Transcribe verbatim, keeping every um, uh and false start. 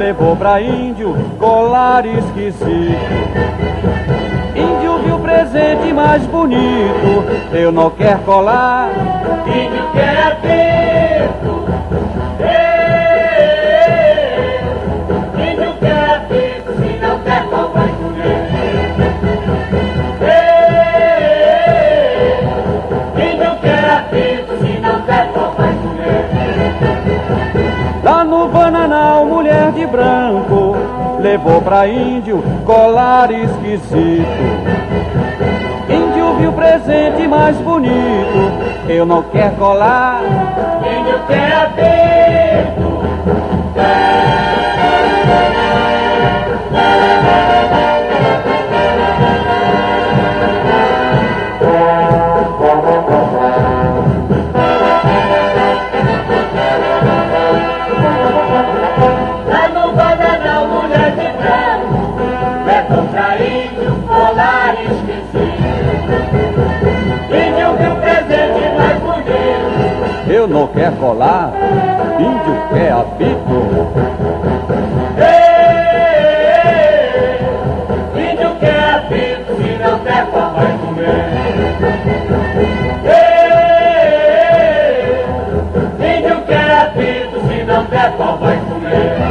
levou pra índio colar esquisito. Índio viu o presente mais bonito, eu não quero colar. Índio quer apito, índio quer apito, se não quer qual vai comer. Índio quer apito, se não quer qual vai comer. Lá no Bananal, mulher de branco levou pra índio colar esquisito. Índio viu o presente mais bonito, eu não quero colar. Índio quer apito, lá no Bananal, mulher de branco levou pra índio colar esquisito. Índio viu o presente mais bonito, Eu não quero colar, índio quer apito. índio quer apito, se não quer qual vai comer. Índio quer apito, se não quer qual vai comer.